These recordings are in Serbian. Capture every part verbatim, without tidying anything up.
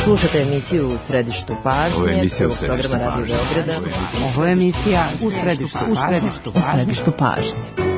Slušate emisiju U središtu pažnje. Ovo je emisija U središtu programa Radio Beograda. Ovo je emisija U središtu pažnje. U središtu pažnje.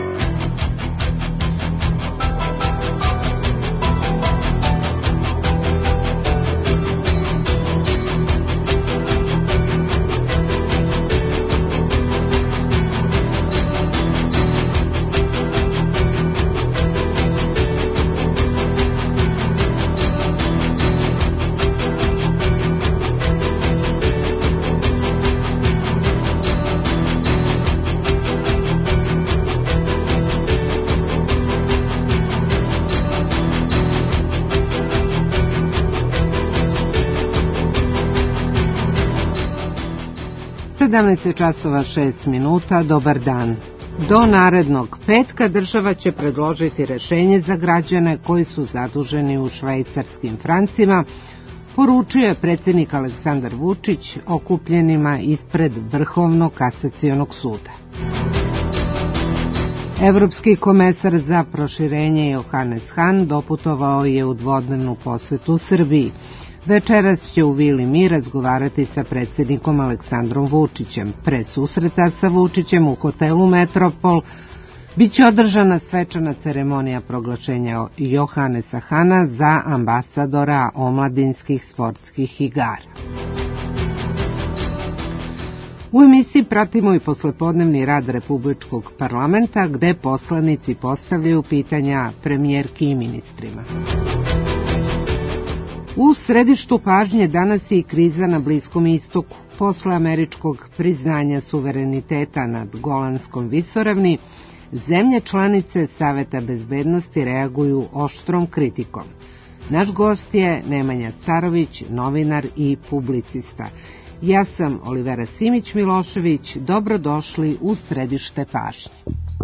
sedamnaest časova šest minuta, dobar dan. Do narednog petka država će predložiti rešenje za građane koji su zaduženi u švajcarskim francima, poručio je predsjednik Aleksandar Vučić okupljenima ispred Vrhovnog kasacionog suda. Evropski komesar za proširenje Johannes Hahn doputovao je u dvodnevnu posetu Srbiji. Večeras će u Vili Mir razgovarati sa predsjednikom Aleksandrom Vučićem. Pre susreta sa Vučićem u hotelu Metropol biće održana svečana ceremonija proglašenja Johannesa Hahna za ambasadora omladinskih sportskih igara. U emisiji pratimo i poslepodnevni rad Republičkog parlamenta, gde poslanici postavljaju pitanja premijerki i ministrima. U središtu pažnje danas je i kriza na Bliskom istoku. Posle američkog priznanja suvereniteta nad Golanskom visoravni, zemlje članice Saveta bezbednosti reaguju oštrom kritikom. Naš gost je Nemanja Starović, novinar i publicista. Ja sam Olivera Simić-Milošević, dobrodošli u središte pažnje.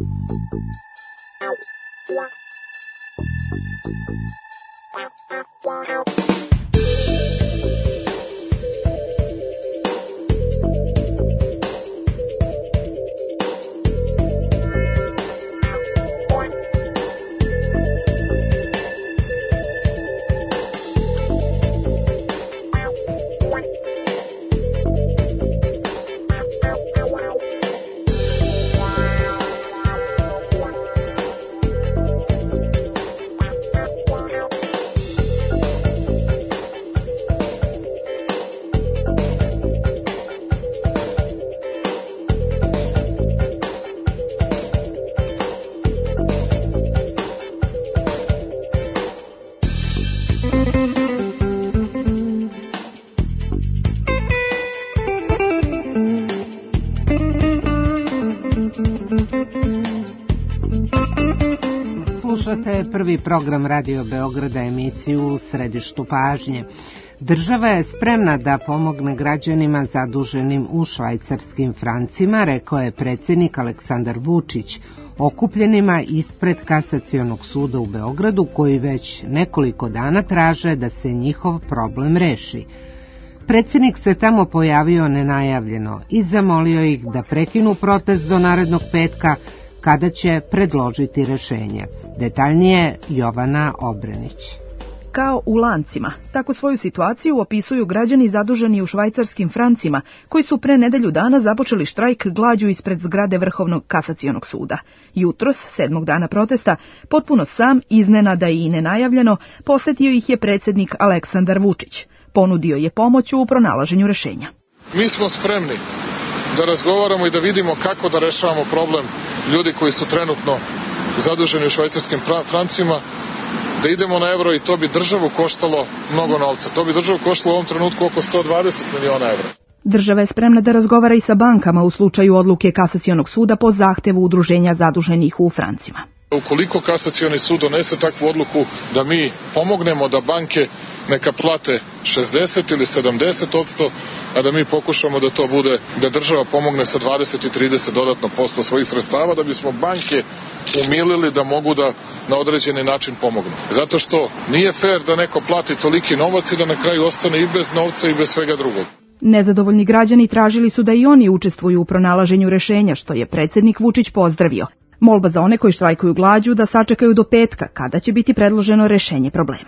Slušate prvi program Radio Beograda, emisiju U središtu pažnje. Država je spremna da pomogne građanima zaduženim u švajcarskim francima, rekao je predsjednik Aleksandar Vučić okupljenima ispred Kasacionog suda u Beogradu, koji već nekoliko dana traže da se njihov problem reši. Predsjednik se tamo pojavio nenajavljeno i zamolio ih da prekinu protest do narednog petka, kada će predložiti rešenje. Detaljnije Jovana Obrenić. Kao u lancima, tako svoju situaciju opisuju građani zaduženi u švajcarskim francima, koji su pre nedelju dana započeli štrajk glađu ispred zgrade Vrhovnog kasacionog suda. Jutros, sedmog dana protesta, potpuno sam, iznenada i nenajavljeno, posetio ih je predsjednik Aleksandar Vučić. Ponudio je pomoć u pronalaženju rešenja. Mi smo spremni da razgovaramo i da vidimo kako da rešavamo problem ljudi koji su trenutno zaduženi u švajcarskim francima, da idemo na evro i to bi državu koštalo mnogo novca. To bi državu koštalo u ovom trenutku oko sto dvadeset miliona evra. Država je spremna da razgovara i sa bankama u slučaju odluke Kasacionog suda po zahtevu udruženja zaduženih u francima. Ukoliko Kasacioni sud donese takvu odluku da mi pomognemo da banke neka plate šezdeset ili sedamdeset odsto, a da mi pokušamo da to bude, da država pomogne sa dvadeset i trideset dodatno posto svojih sredstava, da bismo banke umilili da mogu da na određeni način pomognu. Zato što nije fair da neko plati toliki novac i da na kraju ostane i bez novca i bez svega drugog. Nezadovoljni građani tražili su da i oni učestvuju u pronalaženju rešenja, što je predsjednik Vučić pozdravio. Molba za one koji štrajkuju glađu da sačekaju do petka, kada će biti predloženo rešenje problema.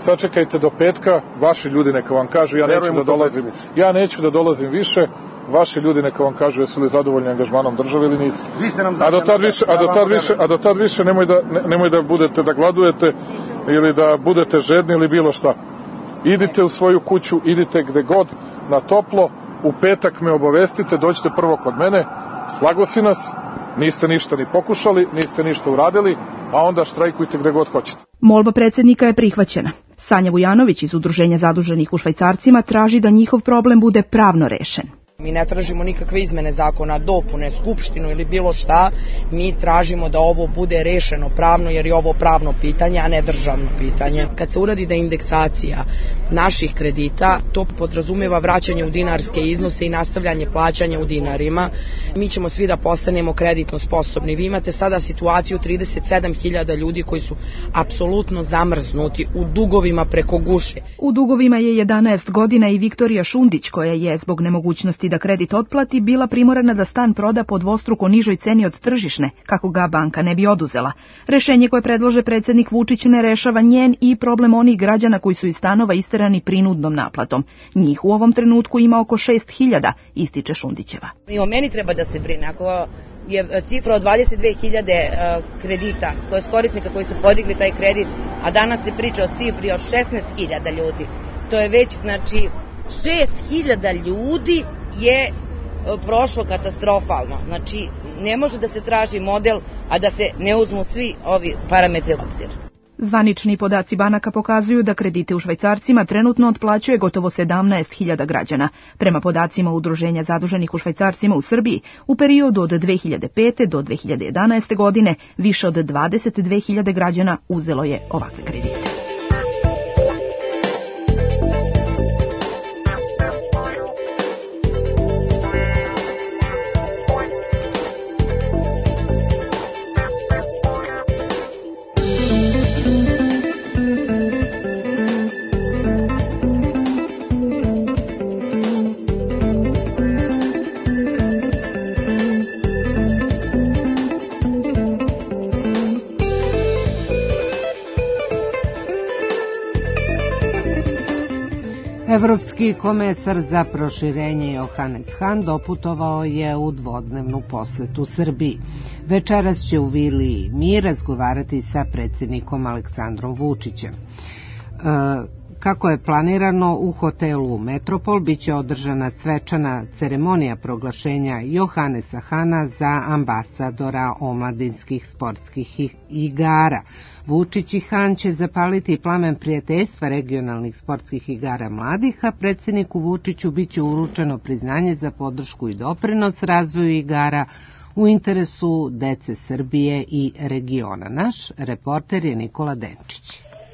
sačekajte do petka, vaši ljudi neka vam kažu, ja neću da dolazim, ja neću da dolazim više, vaši ljudi neka vam kažu jesu li zadovoljni angažmanom države ili nisu. A do tad više, a do tad više, a do tad više nemoj da, ne, nemoj da budete, da gladujete ili da budete žedni ili bilo šta. Idite u svoju kuću, idite gde god, na toplo, u petak me obavestite, dođite prvo kod mene, slagosi nas, niste ništa ni pokušali, niste ništa uradili, a onda štrajkujte gde god hoćete. Molba predsjednika je prihvaćena. Sanja Vujanović iz Udruženja zaduženih u Švajcarcima traži da njihov problem bude pravno rešen. Mi ne tražimo nikakve izmene zakona, dopune, skupštinu ili bilo šta, mi tražimo da ovo bude rešeno pravno jer je ovo pravno pitanje, a ne državno pitanje. Kad se uradi da indeksacija naših kredita, to podrazumeva vraćanje u dinarske iznose i nastavljanje plaćanja u dinarima. Mi ćemo svi da postanemo kreditno sposobni. Vi imate sada situaciju trideset sedam hiljada ljudi koji su apsolutno zamrznuti u dugovima preko guše. U dugovima je jedanaest godina i Viktorija Šundić, koja je zbog nemogućnosti da kredit otplati bila primorana da stan proda po dvostruko nižoj ceni od tržišne, kako ga banka ne bi oduzela. Rešenje koje predlože predsjednik Vučić ne rešava njen i problem onih građana koji su iz stanova isterani prinudnom naplatom. Njih u ovom trenutku ima oko šest hiljada, ističe Šundićeva. I o meni treba da se brine. Ako je cifra od dvadeset dve hiljade kredita, to je korisnika koji su podigli taj kredit, a danas se priča o cifri od šesnaest hiljada ljudi. To je već, znači, šest hiljada ljudi je prošlo katastrofalno. Znači, ne može da se traži model, a da se ne uzmu svi ovi parametri u obzir. Zvanični podaci banaka pokazuju da kredite u švajcarcima trenutno otplaćuje gotovo sedamnaest hiljada građana. Prema podacima Udruženja zaduženih u švajcarcima u Srbiji, u periodu od dve hiljade pete do dve hiljade jedanaeste godine više od dvadeset dve hiljade građana uzelo je ovakve kredite. Evropski komesar za proširenje Johannes Hahn doputovao je u dvodnevnu posetu Srbiji. Večeras će u Vili Mir razgovarati sa predsjednikom Aleksandrom Vučićem. E, Kako je planirano, u hotelu Metropol biće održana svečana ceremonija proglašenja Johannesa Hahna za ambasadora omladinskih sportskih igara. Vučić i Hahn će zapaliti plamen prijateljstva regionalnih sportskih igara mladih, a predsjedniku Vučiću biće uručeno priznanje za podršku i doprinos razvoju igara u interesu dece Srbije i regiona. Naš reporter je Nikola Denčić.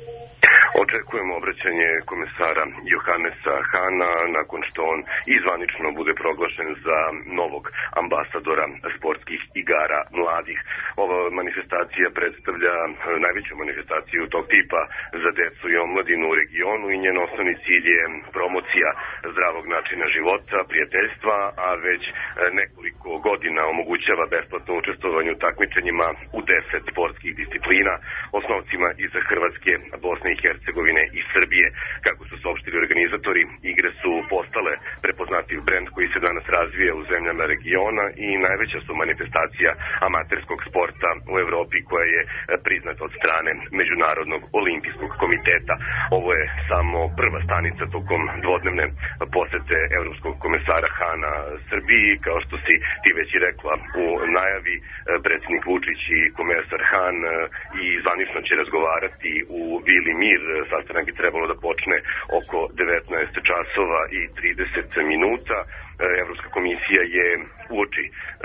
Očekujemo obraćanje komesara Johannesa Hahna nakon što on izvanično bude proglašen za novog ambasadora sportskih igara mladih. Ova manifestacija predstavlja najveću manifestaciju tog tipa za decu i omladinu u regionu i njen osnovni cilj je promocija zdravog načina života, prijateljstva, a već nekoliko godina omogućava besplatno učestvovanje u takmičenjima u deset sportskih disciplina, osnovcima i za Hrvatske, Bosne i Hercegovine i Srbije. Kako su saopštili organizatori, igre su postale prepoznatljiv brend koji se danas razvija u zemljama regiona i najveća su manifestacija amaterskog sporta u Evropi koja je priznata od strane Međunarodnog olimpijskog komiteta. Ovo je samo prva stanica tokom dvodnevne posete evropskog komesara Hahna Srbiji. Kao što si ti već i rekla u najavi, predsjednik Vučić i komesar Hahn i zvanično će razgovarati u Vili Mir. Sastanak bi trebalo da počne oko devetnaest časova i trideset minuta. Evropska komisija je uoči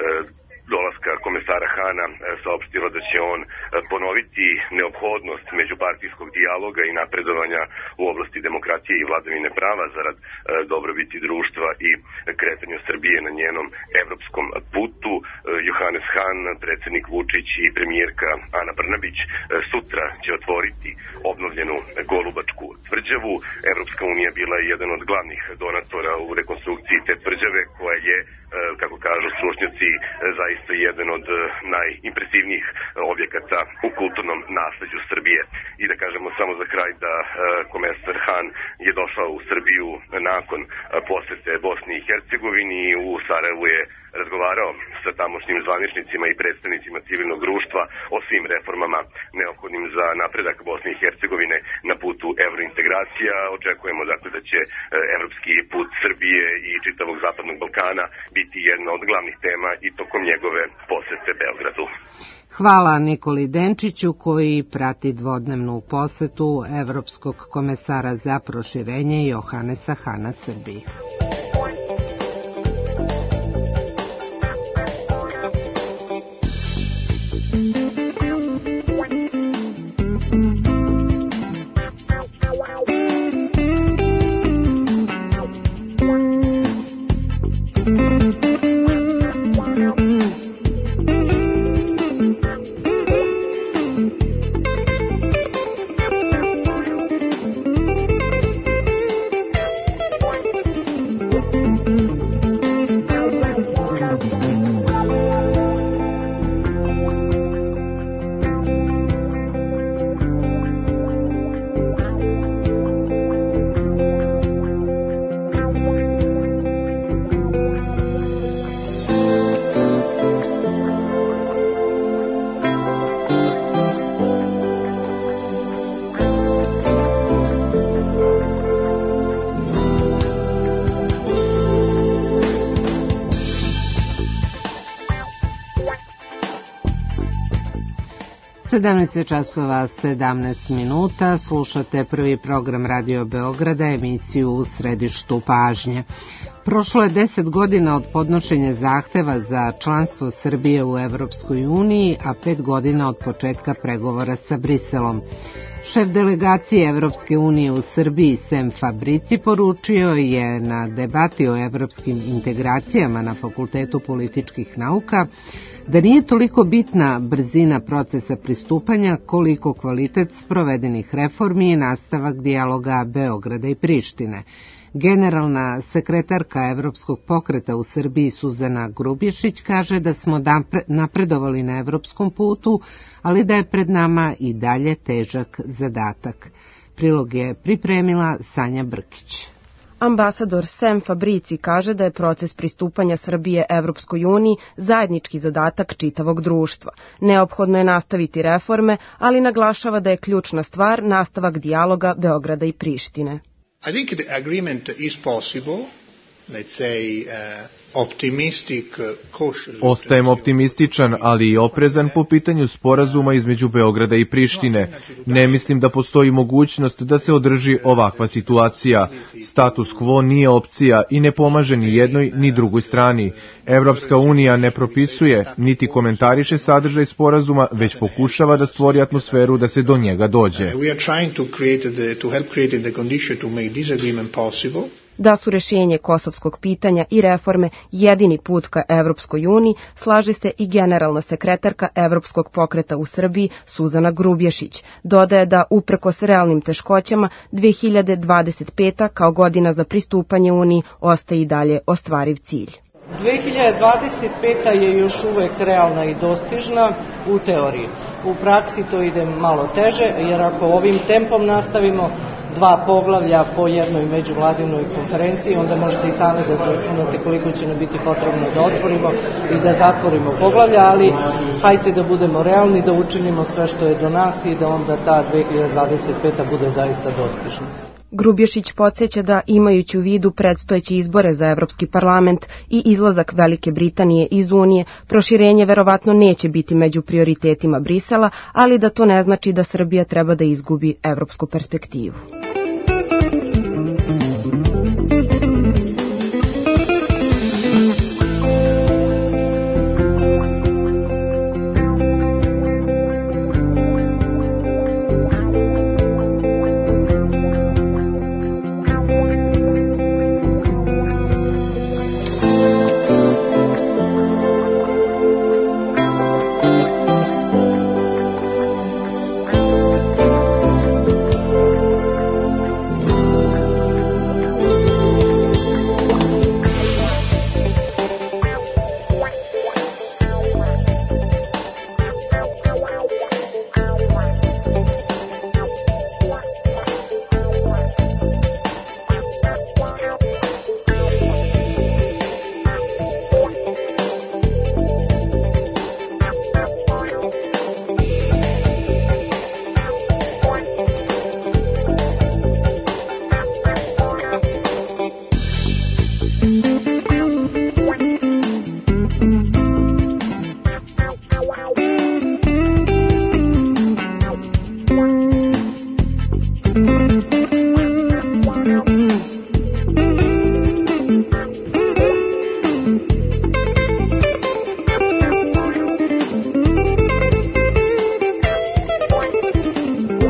dolaska komesara Hahna saopštila da će on ponoviti neophodnost međupartijskog dijaloga i napredovanja u oblasti demokratije i vladavine prava zarad dobrobiti društva i kretanja Srbije na njenom evropskom putu. Johannes Hahn, predsjednik Vučić i premijerka Ana Brnabić sutra će otvoriti obnovljenu Golubačku tvrđavu. Evropska unija bila je jedan od glavnih donatora u rekonstrukciji te tvrđave koja je kako kažu stručnjaci, zaista jedan od najimpresivnijih objekata u kulturnom nasleđu Srbije. I da kažemo samo za kraj da komesar Han je došao u Srbiju nakon posete Bosni i Hercegovini i u Sarajevu je razgovarao sa tamošnjim zvaničnicima i predstavnicima civilnog društva o svim reformama neophodnim za napredak Bosne i Hercegovine na putu evrointegracija. Očekujemo dakle da će evropski put Srbije i čitavog Zapadnog Balkana biti jedna od glavnih tema i tokom njegove posete Beogradu. Hvala Nikoli Denčiću koji prati dvodnevnu posetu Evropskog komesara za proširenje Johanesa Hana Srbiji. sedamnaest časova sedamnaest minuta, slušate prvi program Radio Beograda, emisiju U središtu pažnje. Prošlo je deset godina od podnošenja zahteva za članstvo Srbije u Evropskoj uniji, a pet godina od početka pregovora sa Briselom. Šef delegacije Evropske unije u Srbiji Sem Fabrici poručio je na debati o evropskim integracijama na Fakultetu političkih nauka da nije toliko bitna brzina procesa pristupanja koliko kvalitet sprovedenih reformi i nastavak dijaloga Beograda i Prištine. Generalna sekretarka Evropskog pokreta u Srbiji Suzana Grubješić kaže da smo napredovali na evropskom putu, ali da je pred nama i dalje težak zadatak. Prilog je pripremila Sanja Brkić. Ambasador Sem Fabrici kaže da je proces pristupanja Srbije Evropskoj uniji zajednički zadatak čitavog društva. Neophodno je nastaviti reforme, ali naglašava da je ključna stvar nastavak dijaloga Beograda i Prištine. I think the agreement is possible, let's say uh, optimistic, cautious. Ostajem optimističan, ali i oprezan po pitanju sporazuma između Beograda i Prištine. Ne mislim da postoji mogućnost da se održi ovakva situacija. Status quo nije opcija i ne pomaže ni jednoj ni drugoj strani. Evropska unija ne propisuje niti komentariše sadržaj sporazuma, već pokušava da stvori atmosferu da se do njega dođe. We are trying to create the, to help create the condition to make this agreement possible. Da su rješenje kosovskog pitanja i reforme jedini put ka Evropskoj uniji, slaže se i generalna sekretarka Evropskog pokreta u Srbiji Suzana Grubješić. Dodaje da uprkos realnim teškoćama dve hiljade dvadeset peta kao godina za pristupanje Uniji ostaje i dalje ostvariv cilj. dve hiljade dvadeset peta je još uvek realna i dostižna u teoriji. U praksi to ide malo teže, jer ako ovim tempom nastavimo dva poglavlja po jednoj međuvladinoj konferenciji, onda možete i sami da zračunate koliko će nam biti potrebno da otvorimo i da zatvorimo poglavlja, ali hajte da budemo realni, da učinimo sve što je do nas i da onda ta dve hiljade dvadeset peta bude zaista dostižna. Grubješić podsjeća da, imajući u vidu predstojeće izbore za Evropski parlament i izlazak Velike Britanije iz Unije, proširenje verovatno neće biti među prioritetima Brisela, ali da to ne znači da Srbija treba da izgubi evropsku perspektivu.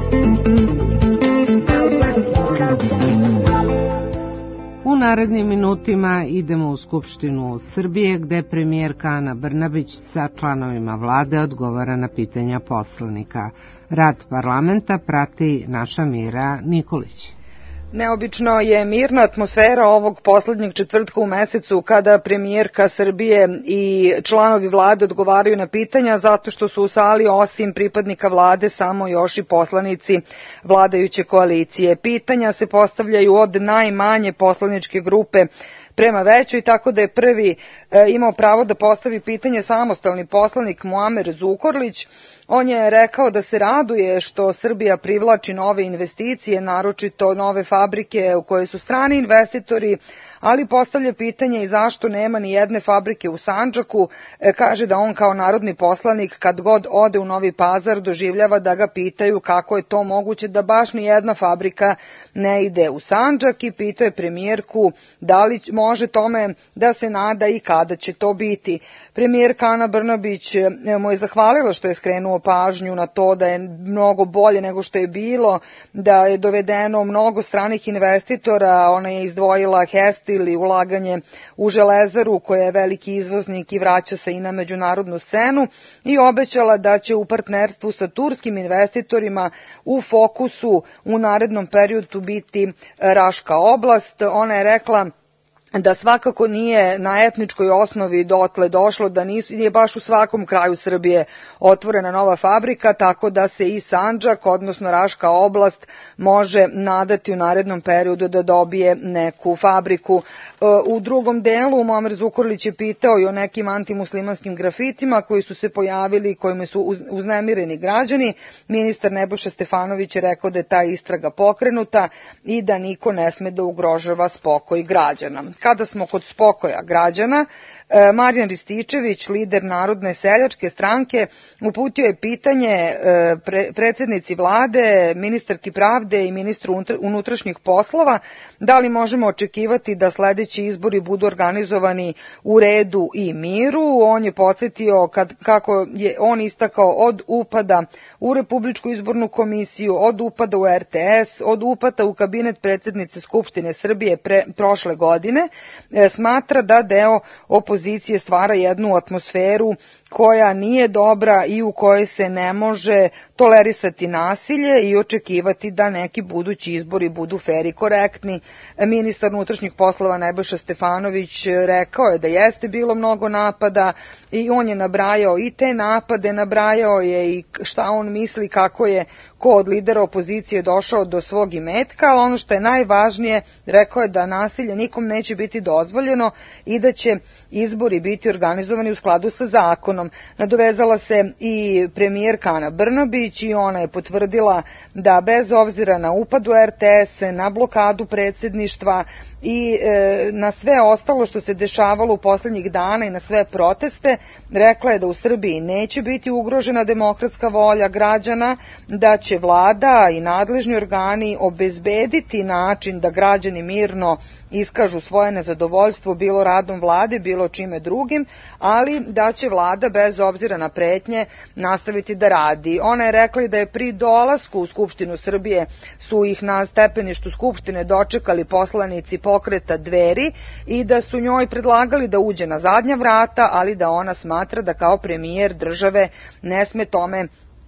U narednim minutima idemo u Skupštinu Srbije, gde premijerka Ana Brnabić sa članovima vlade odgovara na pitanja poslanika. Rad parlamenta prati naša Mira Nikolić. Neobično je mirna atmosfera ovog poslednjeg četvrtka u mesecu kada premijerka Srbije i članovi vlade odgovaraju na pitanja, zato što su u sali osim pripadnika vlade samo još i poslanici vladajuće koalicije. Pitanja se postavljaju od najmanje poslaničke grupe prema većoj, tako da je prvi e, imao pravo da postavi pitanje samostalni poslanik Muamer Zukorlić. On je rekao da se raduje što Srbija privlači nove investicije, naročito nove fabrike u koje su strani investitori, ali postavlja pitanje i zašto nema ni jedne fabrike u Sandžaku. E, kaže da on kao narodni poslanik kad god ode u Novi Pazar doživljava da ga pitaju kako je to moguće da baš ni jedna fabrika ne ide u Sandžak, i pitao je premijerku da li može tome da se nada i kada će to biti. Premijerka Ana Brnabić mu je zahvalila što je skrenuo pažnju na to da je mnogo bolje nego što je bilo, da je dovedeno mnogo stranih investitora. Ona je izdvojila Hestil i ulaganje u Železaru koja je veliki izvoznik i vraća se i na međunarodnu scenu, i obećala da će u partnerstvu sa turskim investitorima u fokusu u narednom periodu biti Raška oblast. Ona je rekla da svakako nije na etničkoj osnovi dotle došlo, da nisu, je baš u svakom kraju Srbije otvorena nova fabrika, tako da se i Sandžak, odnosno Raška oblast, može nadati u narednom periodu da dobije neku fabriku. U drugom delu Muamer Zukorlić je pitao i o nekim antimuslimanskim grafitima koji su se pojavili i kojima su uznemireni građani. Ministar Nebojša Stefanović je rekao da je ta istraga pokrenuta i da niko ne sme da ugrožava spokoj građana. Kada smo kod spokoja građana, Marijan Rističević, lider Narodne seljačke stranke, uputio je pitanje predsjednici vlade, ministarki pravde i ministru unutrašnjih poslova da li možemo očekivati da sledeći izbori budu organizovani u redu i miru. On je podsjetio kad, kako je on istakao od upada u Republičku izbornu komisiju, od upada u R T S, od upada u kabinet predsjednice Skupštine Srbije pre, prošle godine, smatra da deo opozicije stvara jednu atmosferu koja nije dobra i u kojoj se ne može tolerisati nasilje i očekivati da neki budući izbori budu fer i korektni. Ministar unutrašnjih poslova Nebojša Stefanović rekao je da jeste bilo mnogo napada i on je nabrajao i te napade, nabrajao je i šta on misli kako je ko od lidera opozicije došao do svog imetka, ali ono što je najvažnije, rekao je da nasilje nikom neće biti dozvoljeno i da će izbori biti organizovani u skladu sa zakonom. Nadovezala se i premijerka Ana Brnabić i ona je potvrdila da bez obzira na upad u R T S, na blokadu predsjedništva i e, na sve ostalo što se dešavalo u poslednjih dana i na sve proteste, rekla je da u Srbiji neće biti ugrožena demokratska volja građana, da će vlada i nadležni organi obezbediti način da građani mirno iskažu svoje nezadovoljstvo bilo radom vlade, bilo čime drugim, ali da će vlada bez obzira na pretnje nastaviti da radi. Ona je rekla da je pri dolasku u Skupštinu Srbije su ih na stepeništu Skupštine dočekali poslanici pokreta Dveri i da su njoj predlagali da uđe na zadnja vrata, ali da ona smatra da kao premijer države ne sme tome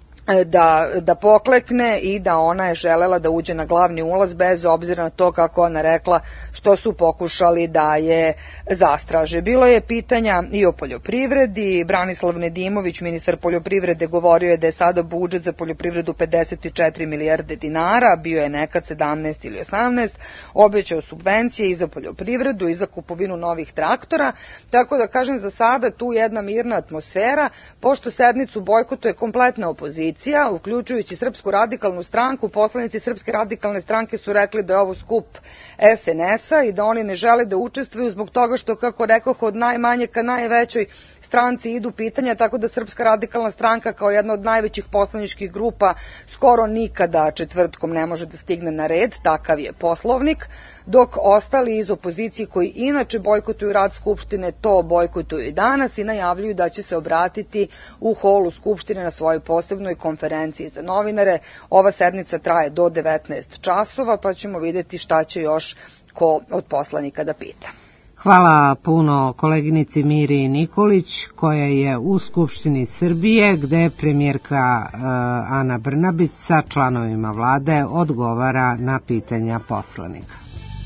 Da, da poklekne i da ona je želela da uđe na glavni ulaz bez obzira na to, kako ona rekla, što su pokušali da je zastraže. Bilo je pitanja i o poljoprivredi. Branislav Nedimović, ministar poljoprivrede, govorio je da je sada budžet za poljoprivredu pedeset četiri milijarde dinara, bio je nekad sedamnaest ili osamnaest, obećao subvencije i za poljoprivredu i za kupovinu novih traktora, tako da kažem za sada tu jedna mirna atmosfera, pošto sednicu bojkotuje kompletna opozicija, uključujući Srpsku radikalnu stranku. Poslanici Srpske radikalne stranke su rekli da je ovo skup S N S-a i da oni ne žele da učestvuju zbog toga što, kako rekoh, od najmanje ka najvećoj stranci idu pitanja, tako da Srpska radikalna stranka kao jedna od najvećih poslaničkih grupa skoro nikada četvrtkom ne može da stigne na red, takav je poslovnik, dok ostali iz opozicije koji inače bojkotuju rad Skupštine to bojkotuju i danas i najavljuju da će se obratiti u holu Skupštine na svojoj posebnoj konferenciji za novinare. Ova sednica traje do devetnaest časova, pa ćemo vidjeti šta će još ko od poslanika da pita. Hvala puno koleginici Miri Nikolić, koja je u Skupštini Srbije, gde premijerka uh, Ana Brnabić sa članovima vlade odgovara na pitanja poslanika.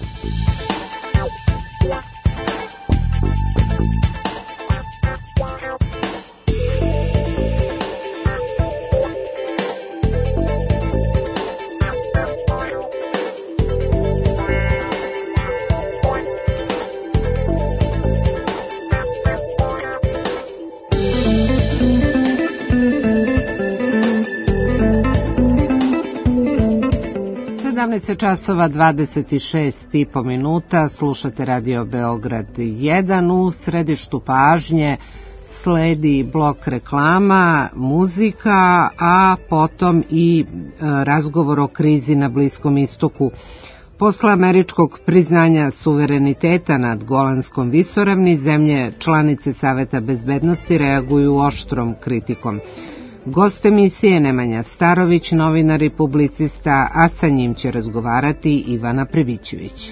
sedamnaest časova dvadeset šest i po minuta, slušate Radio Beograd jedan. U središtu pažnje sledi blok reklama, muzika, a potom i e, razgovor o krizi na Bliskom istoku. Posle američkog priznanja suvereniteta nad Golanskom visoravni, zemlje članice Saveta bezbednosti reaguju oštrom kritikom. Gost emisije Nemanja Starović, novinar i publicista, a sa njim će razgovarati Ivana Privićević.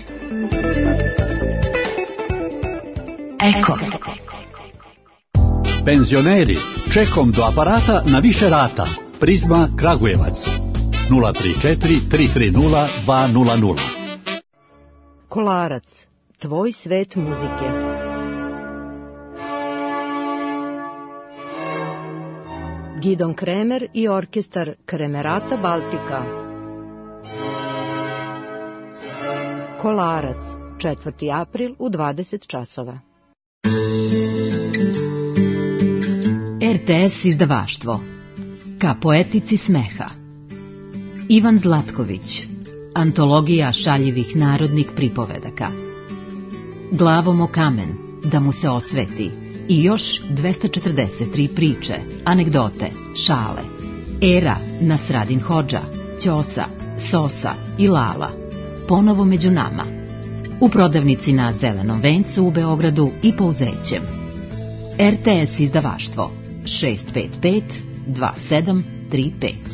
Eko. Penzioneri, čekom do aparata na više rata. Prizma Kragujevac. nula tri četiri tri tri nula dva nula nula. Kolarac, tvoj svet muzike. Gidon Kremer i orkestar Kremerata Baltika. Kolarac, četvrti april u dvadeset časova. R T S izdavaštvo. Ka poetici smeha. Ivan Zlatković. Antologija šaljivih narodnih pripovedaka. Glavom o kamen, da mu se osveti. I još dvesta četrdeset tri priče, anegdote, šale. Era, Nasradin Hodža, Ćosa, Sosa i Lala. Ponovo među nama. U prodavnici na Zelenom vencu u Beogradu i Pouzećem. R T S izdavaštvo šest pet pet dva sedam tri pet.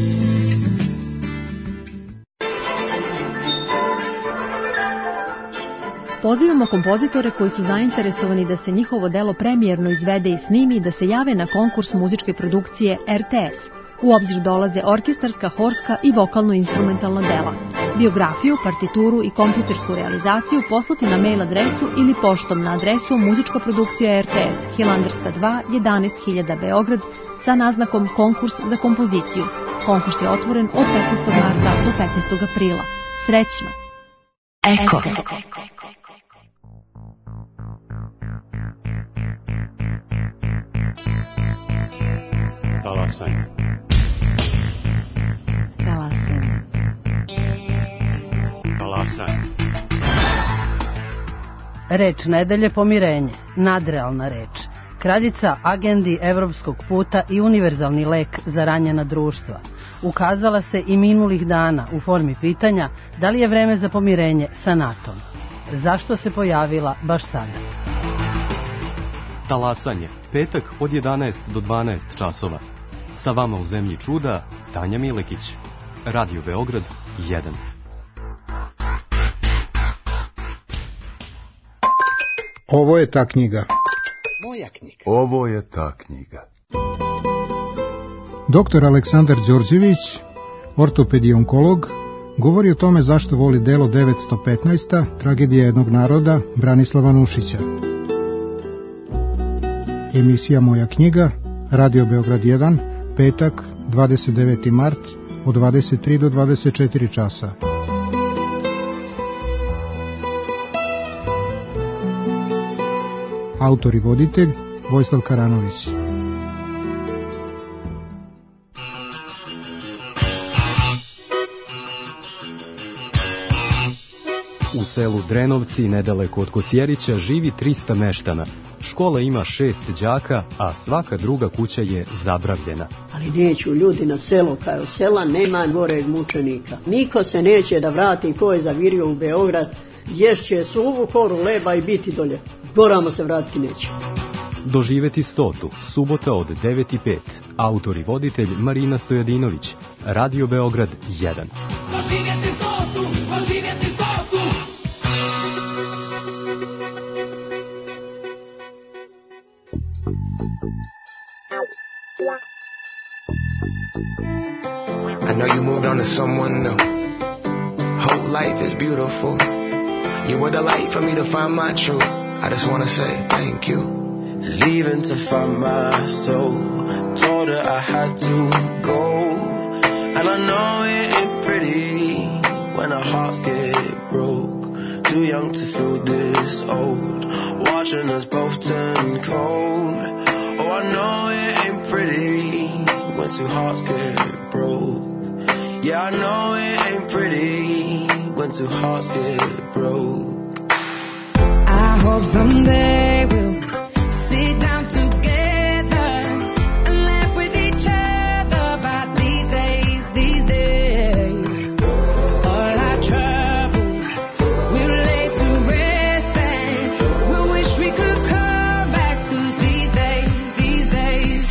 Pozivamo kompozitore koji su zainteresovani da se njihovo delo premijerno izvede i snimi da se jave na konkurs muzičke produkcije R T S. U obzir dolaze orkestarska, horska i vokalno-instrumentalna dela. Biografiju, partituru i kompjutersku realizaciju poslati na mail adresu ili poštom na adresu muzička produkcija R T S, Hilandarska dva, jedanaest hiljada Beograd, sa naznakom konkurs za kompoziciju. Konkurs je otvoren od petnaestog marta do petnaestog aprila. Srećno! Eko. Talasanje. Talasanje. Talasanje. Reč nedelje pomirenje, nadrealna reč. Kraljica agendi evropskog puta i univerzalni lek za ranjena društva. Ukazala se i minulih dana u formi pitanja da li je vreme za pomirenje sa NATO-om. Zašto se pojavila baš sada? Talasanje, petak od jedanaest do dvanaest časova. Sa vama u zemlji čuda, Tanja Milekić. Radio Beograd jedan. Ovo je ta knjiga. Moja knjiga. Ovo je ta knjiga. Doktor Aleksandar Đorđević, ortopedionkolog, govori o tome zašto voli delo devetsto petnaest. Tragedija jednog naroda Branislava Nušića. Emisija Moja knjiga, Radio Beograd jedan, petak, dvadeset deveti mart, od dvadeset tri do dvadeset četiri časa. Autor i voditelj Vojislav Karanović. U selu Drenovci, nedaleko od Kosjerića, živi trista meštana. Škola ima šest đaka, a svaka druga kuća je zabravljena. Ali neću ljudi na selo, kao sela nema goreg mučenika. Niko se neće da vrati ko je zavirio u Beograd, ješće suvu koru leba i biti dolje. Moramo se vratiti neće. Doživeti stotu, subota od devet i pet. Autor i voditelj Marina Stojadinović. Radio Beograd jedan. Doživjeti stotu, doživjeti stotu. I know you moved on to someone new. Whole life is beautiful. You were the light for me to find my truth. I just wanna say thank you. Leaving to find my soul. Told her I had to go. And I know it ain't pretty when our hearts get broke. Too young to feel this old. Watching us both turn cold. Oh, I know it ain't pretty when two hearts get broke. Yeah, I know it ain't pretty when two hearts get broke. I hope someday we'll sit down together and laugh with each other about these days, these days. All our troubles we'll lay to rest and we'll wish we could come back to these days, these days.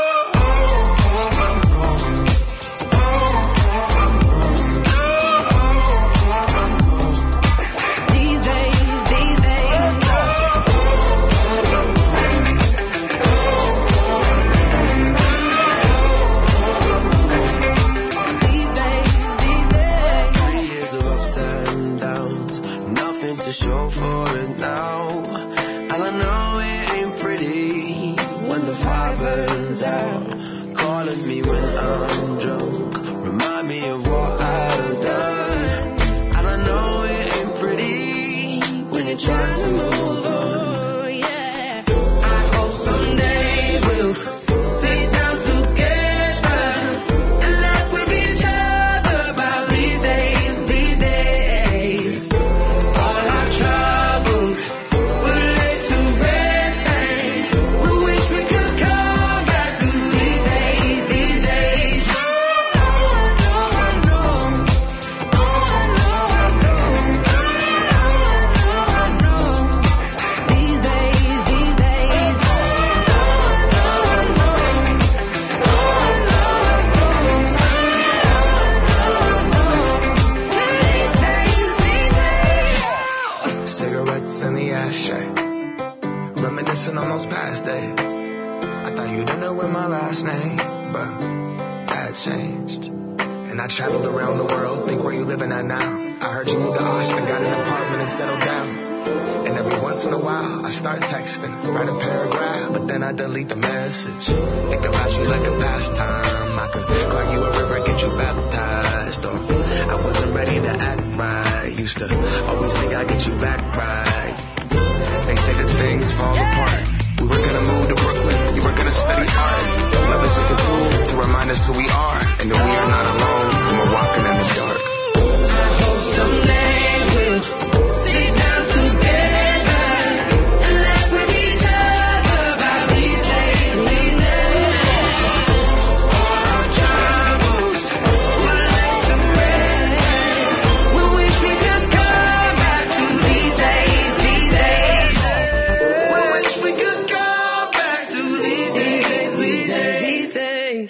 Show for it now. And I know it ain't pretty when the fire burns out. Calling me when I'm drunk, remind me of what I've done. And I know it ain't pretty when you're trying to move on. Yeah, I hope someday we'll sit down together and laugh with each other about these days, these days. Reminiscing on those past days. I thought you didn't know my last name, but that changed. And I traveled around the world, think where you living at now. I heard you moved to Austin, got an apartment and settled down. And every once in a while, I start texting, write a paragraph, but then I delete the message. Think about you like a pastime. I could cry you a river, get you baptized. Or I wasn't ready to act right. Used to always think I'd get you back right. They say that things fall apart. We were gonna move to Brooklyn, you were gonna study art. Love is just a tool to remind us who we are, and that we are not alone when we're walking in the dark. I hope someday we'll sit down together and laugh with each other about these days, these days. All our troubles we'll lay to rest. We wish we could come back to these days, these days. We wish we could come back to these days, these days, these days.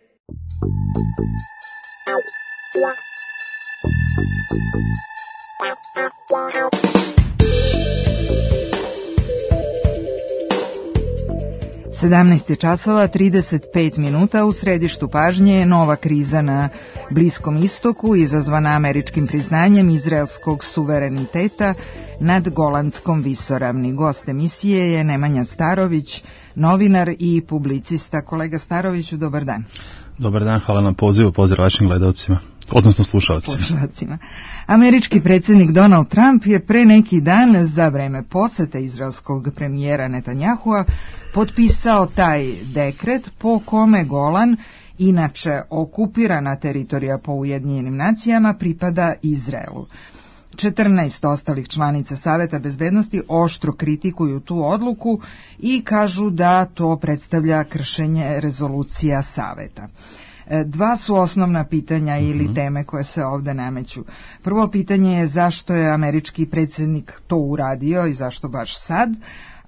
sedamnaest je časova trideset pet minuta. U središtu pažnje je nova kriza na Bliskom istoku izazvana američkim priznanjem izraelskog suvereniteta nad Golanskom visoravni. Gost emisije je Nemanja Starović, novinar i publicista. Kolega Staroviću, dobar dan. Dobar dan, hvala na pozivu, pozdrav vašim gledalcima, odnosno slušalcima. slušalcima. Američki predsjednik Donald Trump je pre neki dan za vreme posete izraelskog premijera Netanjahua potpisao taj dekret po kome Golan, inače okupirana teritorija po Ujedinjenim nacijama, pripada Izraelu. četrnaest ostalih članica Saveta bezbednosti oštro kritikuju tu odluku i kažu da to predstavlja kršenje rezolucija Saveta. Dva su osnovna pitanja ili teme koje se ovde nameću. Prvo pitanje je zašto je američki predsjednik to uradio i zašto baš sad,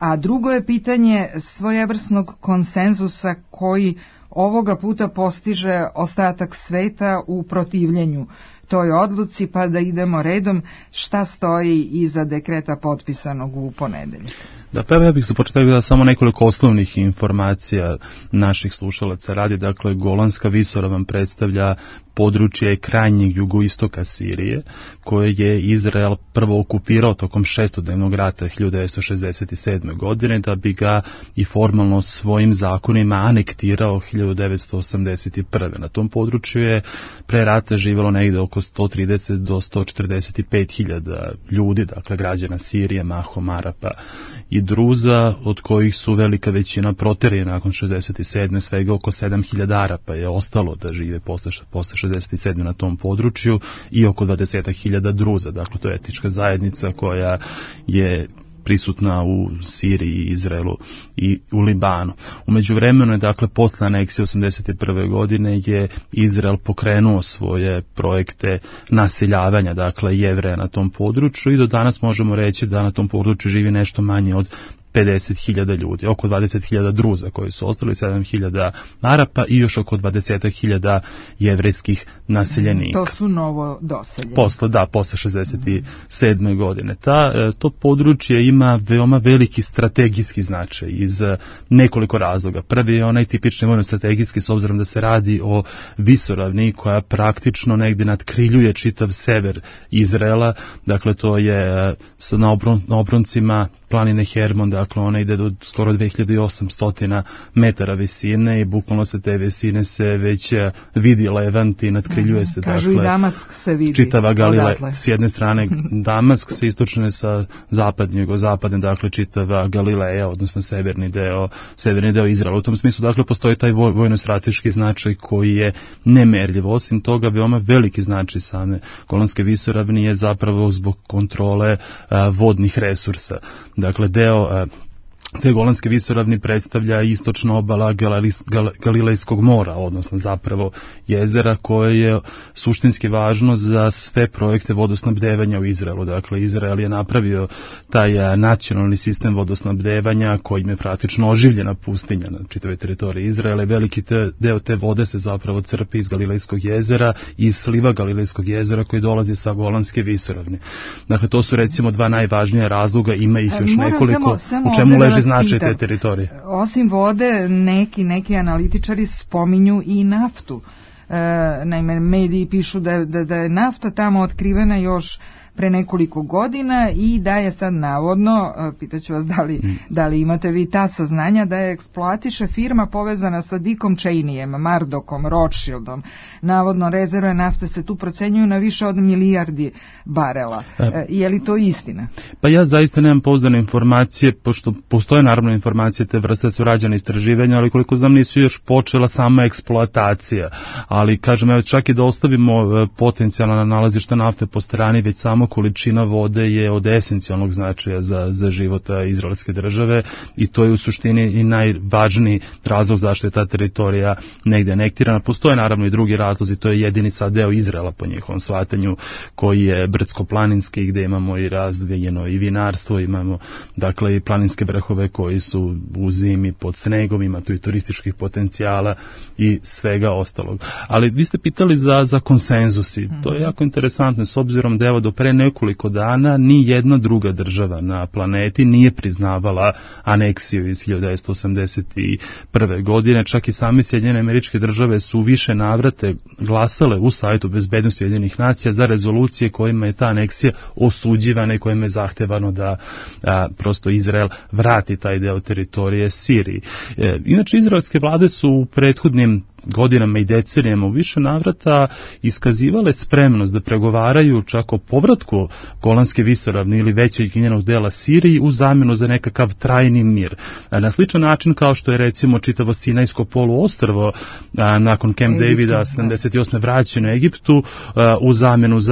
A drugo je pitanje svojevrsnog konsenzusa koji ovoga puta postiže ostatak sveta u protivljenju toj odluci, pa da idemo redom šta stoji iza dekreta potpisanog u ponedeljak. Da, pa ja bih za početak da samo nekoliko osnovnih informacija naših slušalaca radi. Dakle, Golanska visoravan predstavlja područje krajnjeg jugoistoka Sirije, koje je Izrael prvo okupirao tokom šestodnevnog rata hiljadu devetsto šezdeset sedme. godine, da bi ga i formalno svojim zakonima anektirao hiljadu devetsto osamdeset prve. Na tom području je pre rata živjelo negde oko sto trideset do sto četrdeset pet hiljada ljudi, dakle građana Sirije, mahom Arapa i Druza, od kojih su velika većina proterana nakon šezdeset sedme. Svega oko sedam hiljada Arapa je ostalo da žive posle, posle šezdeset sedme na tom području i oko dvadeset hiljada Druza. Dakle, to je etnička zajednica koja je prisutna u Siriji, Izraelu i u Libanu. U međuvremenu je, dakle, posle aneksije osamdeset prve. godine je Izrael pokrenuo svoje projekte naseljavanja, dakle, Jevreja na tom području i do danas možemo reći da na tom području živi nešto manje od pedeset hiljada ljudi, oko dvadeset hiljada Druza koji su ostali, sedam hiljada Arapa i još oko dvadeset hiljada jevrejskih naseljenika. To su novo doseljeni. Posle, da, posle šezdeset sedme. godine. Ta, to područje ima veoma veliki strategijski značaj iz nekoliko razloga. Prvi je onaj tipični vojno-strategijski, s obzirom da se radi o visoravni koja praktično negde nadkriljuje čitav sever Izraela, dakle to je na, obrun, na obroncima planine Hermon, dakle ona ide do skoro dve hiljade osamsto metara visine i bukvalno se te visine se već vidi Levant i nadkriljuje mm, se. Kažu dakle, i Damask se vidi. Čitava Galile, odatle. S jedne strane Damask, sa istočne sa zapadnje, jugozapadne, dakle čitava Galileja, odnosno severni deo, severni deo Izraela. U tom smislu, dakle, postoji taj voj, vojno-strateški značaj koji je nemerljiv. Osim toga, veoma veliki značaj same Golanske visoravni je zapravo zbog kontrole a, vodnih resursa. Dakle, deo a, te Golanske visoravni predstavlja istočna obala Galilis, Gal, Galilejskog mora, odnosno zapravo jezera koje je suštinski važno za sve projekte vodosnabdevanja u Izraelu. Dakle, Izrael je napravio taj nacionalni sistem vodosnabdevanja kojim je praktično oživljena pustinja na čitavoj teritoriji Izraela. Veliki te, deo te vode se zapravo crpi iz Galilejskog jezera i iz sliva Galilejskog jezera koji dolazi sa Golanske visoravni. Dakle, to su recimo dva najvažnija razloga, ima ih još Moram nekoliko, samo, samo u čemu leži značaj pitam. te teritorije. Osim vode, neki, neki analitičari spominju i naftu. E, naime, mediji pišu da, da, da je nafta tamo otkrivena još pre nekoliko godina i da je sad navodno, pitaću vas da li, mm. da li imate vi ta saznanja, da je eksploatiše firma povezana sa Dickom Cheneyem, Murdochom, Rothschildom. Navodno rezerve nafte se tu procenjuju na više od milijardi barela. E, je li to istina? Pa ja zaista nemam pouzdane informacije, pošto postoje naravno informacije te vrste, su rađene istraživanja, ali koliko znam nisu još počela sama eksploatacija. Ali kažem, evo, čak i da ostavimo potencijalna nalazišta nafte po strani, već samo količina vode je od esencijalnog značaja za, za život izraelske države i to je u suštini i najvažniji razlog zašto je ta teritorija negde anektirana. Postoje naravno i drugi razlozi, to je jedini sad deo Izraela po njihovom shvatanju koji je brdsko-planinski, gde imamo i razvijeno i vinarstvo, imamo dakle i planinske vrhove koji su u zimi pod snegom, ima tu i turističkih potencijala i svega ostalog. Ali vi ste pitali za, za konsenzusi, to je jako interesantno s obzirom da evo do pre nekoliko dana ni jedna druga država na planeti nije priznavala aneksiju iz hiljadu devetsto osamdeset prve. godine, čak i same Sjedinjene Američke Države su više navrate glasale u Savetu bezbednosti Ujedinjenih nacija za rezolucije kojima je ta aneksija osuđivana i kojima je zahtevano da a, prosto Izrael vrati taj deo teritorije Siriji. E, inače, izraelske vlade su u prethodnim godinama i decenijama u više navrata iskazivale spremnost da pregovaraju čak o povratku Golanske visoravni ili većeg njenog dela Siriji u zamjenu za nekakav trajni mir. Na sličan način kao što je recimo čitavo Sinajsko poluostrvo nakon Camp Davida sedamdeset osme vraćeno Egiptu u zamjenu za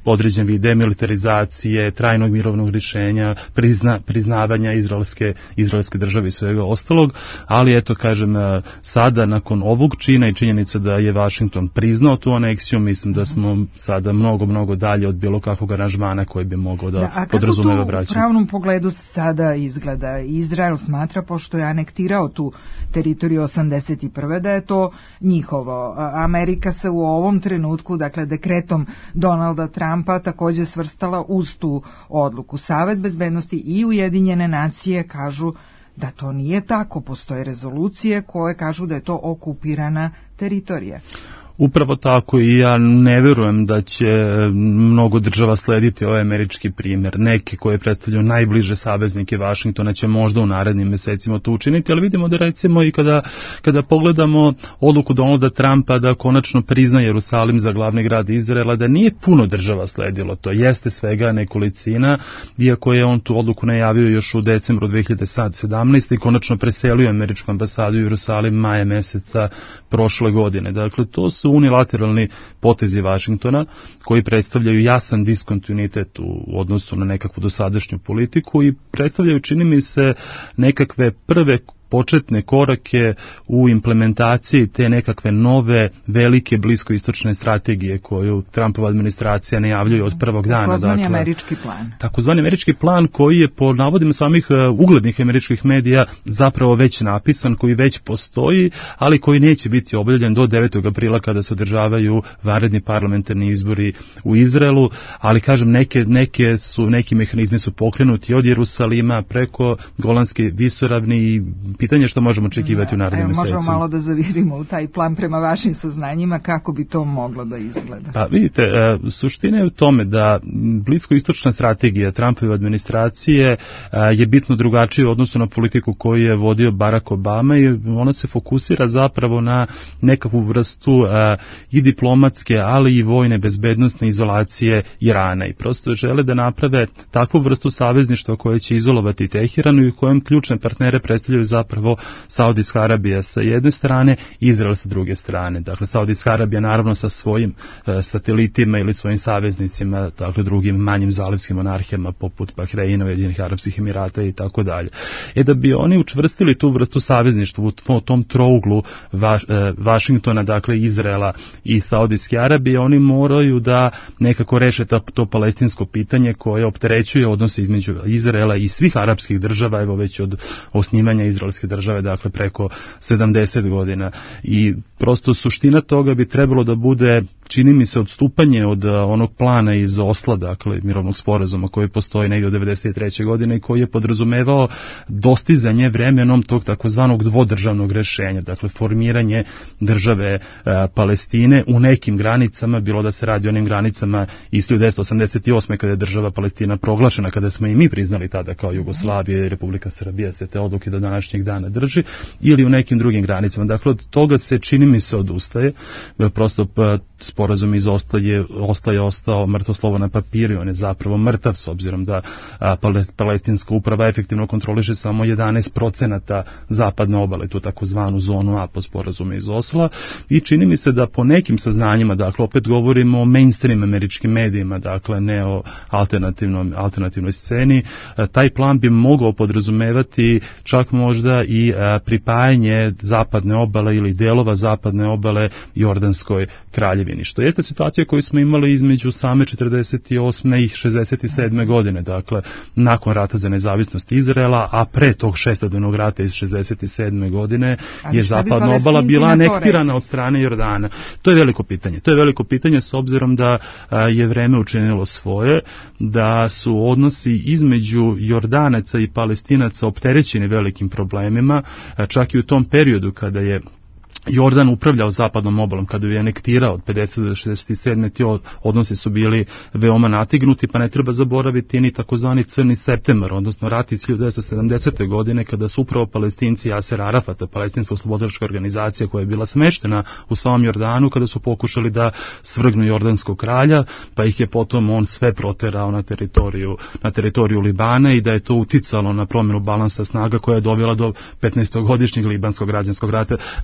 određen vid demilitarizacije, trajnog mirovnog rješenja, prizna, priznavanja izraelske, izraelske države i svega ostalog, ali eto kažem sada nakon ovog čina i činjenica da je Vašington priznao tu aneksiju, mislim da smo sada mnogo, mnogo dalje od bilo kakvog aranžmana koji bi mogao da, da podrazumeva vraćanje. A kako to u pravnom pogledu sada izgleda? Izrael smatra, pošto je anektirao tu teritoriju osamdeset prve da je to njihovo. Amerika se u ovom trenutku, dakle dekretom Donalda Trumpa također svrstala uz tu odluku. Savet bezbednosti i Ujedinjene nacije kažu da to nije tako. Postoje rezolucije koje kažu da je to okupirana teritorija. Upravo tako i ja ne verujem da će mnogo država slediti ovaj američki primjer. Neke koje predstavljaju najbliže saveznike Vašingtona će možda u narednim mesecima to učiniti, ali vidimo da recimo i kada, kada pogledamo odluku Donalda Trumpa da konačno prizna Jerusalim za glavni grad Izraela, da nije puno država sledilo to. Jeste svega nekolicina, iako je on tu odluku najavio još u decembru dve hiljade sedamnaeste. i konačno preselio američku ambasadu u Jerusalim maja meseca prošle godine. Dakle, to su unilateralni potezi Vašingtona koji predstavljaju jasan diskontinuitet u odnosu na nekakvu dosadašnju politiku i predstavljaju, čini mi se, nekakve prve početne korake u implementaciji te nekakve nove, velike bliskoistočne strategije koju Trumpova administracija najavljuje od prvog dana. Takozvani dakle, američki plan. Takozvani američki plan koji je po navodima samih uh, uglednih američkih medija zapravo već napisan, koji već postoji, ali koji neće biti objavljen do devetog aprila kada se održavaju vanredni parlamentarni izbori u Izraelu, ali kažem neke, neke su, neki mehanizmi su pokrenuti od Jerusalima preko Golanske visoravni i pitanje što možemo očekivati u narednim mesecima. Možemo malo da zavirimo u taj plan prema vašim saznanjima, kako bi to moglo da izgleda. Pa vidite, suština je u tome da bliskoistočna strategija Trumpove administracije je bitno drugačija u odnosu na politiku koju je vodio Barack Obama i ona se fokusira zapravo na nekakvu vrstu i diplomatske, ali i vojne bezbednosne izolacije Irana i prosto žele da naprave takvu vrstu savezništva koje će izolovati Teheran i u kojem ključne partnere predstavljaju zapravo Saudijska Arabija sa jedne strane i Izrael sa druge strane. Dakle, Saudijska Arabija naravno sa svojim e, satelitima ili svojim saveznicima, dakle drugim manjim zalivskim monarhijama poput Bahreina, Ujedinjenih Arapskih Emirata i tako dalje. E da bi oni učvrstili tu vrstu savezništva u tom trouglu Vaš, e, Vašingtona, dakle Izraela i Saudijske Arabije, oni moraju da nekako reše to, to palestinsko pitanje koje opterećuje odnose između Izraela i svih arapskih država, evo već od osnivanja izraelske države, dakle preko sedamdeset godina. I prosto suština toga bi trebalo da bude, čini mi se, odstupanje od onog plana iz Osla, dakle mirovnog sporazuma koji postoji negdje od devedeset treće godine i koji je podrazumevao dostizanje vremenom tog takozvanog dvodržavnog rešenja, dakle formiranje države e, Palestine u nekim granicama, bilo da se radi o onim granicama iz hiljadu devetsto osamdeset osme kada je država Palestina proglašena, kada smo i mi priznali tada kao Jugoslavija i Republika Srbija se te odluke do današnjeg dana drži, ili u nekim drugim granicama. Dakle, od toga se, čini mi se, odustaje, prosto pa, sporazum iz Osla je, Osla je ostao mrtvo slovo na papiru, on je zapravo mrtav s obzirom da a, palestinska uprava efektivno kontroliše samo jedanaest procenata zapadne obale, tu takozvanu zonu A po sporazumu iz Osla, i čini mi se da po nekim saznanjima, dakle opet govorimo o mainstream američkim medijima, dakle ne o alternativnom, alternativnoj sceni, a, taj plan bi mogao podrazumevati čak možda i a, pripajanje zapadne obale ili delova zapadne obale Jordanskoj kraljevini, što jeste situacija koju smo imali između same četrdeset osme i šezdeset sedme godine, dakle nakon rata za nezavisnost Izraela, a pre tog šestodnevnog rata iz šezdeset sedme godine ali je zapadna obala bila anektirana od strane Jordana. To je veliko pitanje. To je veliko pitanje s obzirom da a, je vreme učinilo svoje, da su odnosi između Jordanaca i Palestinaca opterećeni velikim problemima, a, čak i u tom periodu kada je Jordan upravljao zapadnom obalom, kada je anektirao od pedeset do šezdeset sedme ti odnosi su bili veoma natignuti, pa ne treba zaboraviti ni takozvani crni septembar, odnosno rat iz hiljadu devetsto sedamdesete godine, kada su upravo Palestinci Jaser Arafata, palestinska oslobodilačka organizacija koja je bila smeštena u samom Jordanu, kada su pokušali da svrgnu jordanskog kralja, pa ih je potom on sve proterao na teritoriju, na teritoriju Libana i da je to uticalo na promjenu balansa snaga koja je dovela do petnaestogodišnjeg libanskog građanskog rata. Ne bih